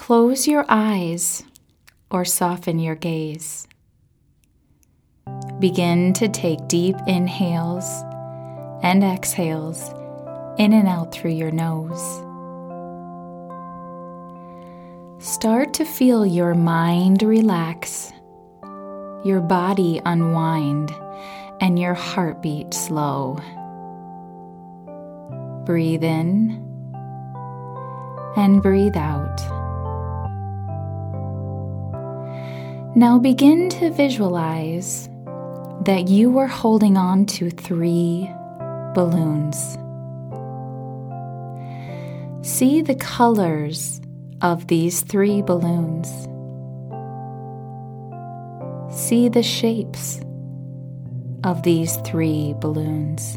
close your eyes or soften your gaze. Begin to take deep inhales and exhales in and out through your nose. Start to feel your mind relax, your body unwind, and your heartbeat slow. Breathe in and breathe out. Now begin to visualize that you are holding on to 3 balloons. See the colors of these 3 balloons. See the shapes of these 3 balloons.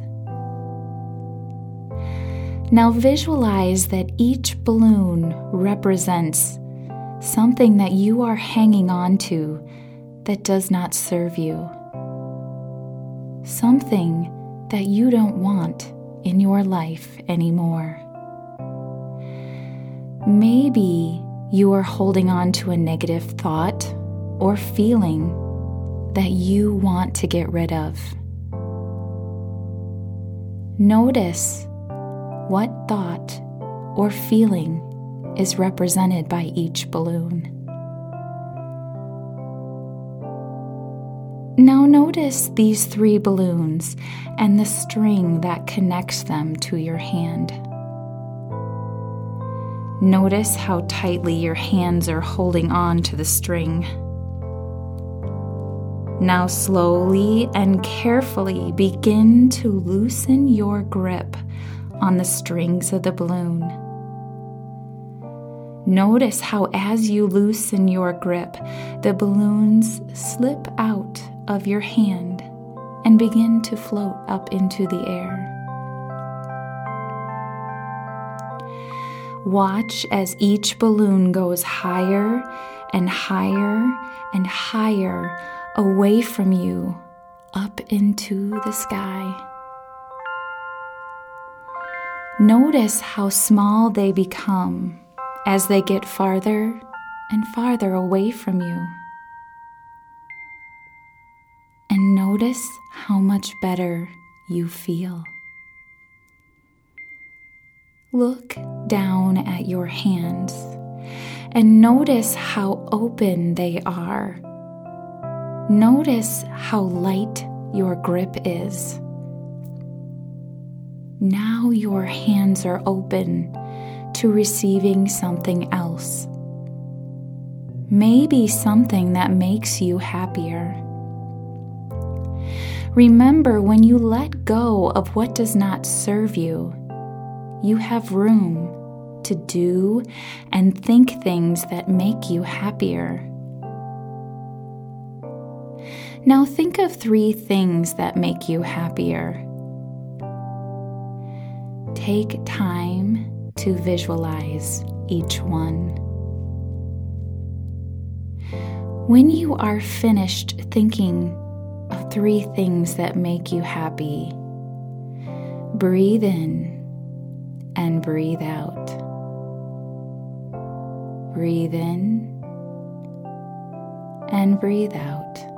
Now visualize that each balloon represents something that you are hanging on to that does not serve you. Something that you don't want in your life anymore. Maybe you are holding on to a negative thought or feeling that you want to get rid of. Notice what thought or feeling is represented by each balloon. Now notice these 3 balloons and the string that connects them to your hand. Notice how tightly your hands are holding on to the string. Now slowly and carefully begin to loosen your grip on the strings of the balloon. Notice how as you loosen your grip, the balloons slip out of your hand and begin to float up into the air. Watch as each balloon goes higher and higher and higher away from you, up into the sky. Notice how small they become as they get farther and farther away from you. And notice how much better you feel. Look down at your hands and notice how open they are. Notice how light your grip is. Now your hands are open to receiving something else. Maybe something that makes you happier. Remember, when you let go of what does not serve you, you have room to do and think things that make you happier. Now think of 3 things that make you happier. Take time to visualize each one. When you are finished thinking of 3 things that make you happy, breathe in and breathe out. Breathe in and breathe out.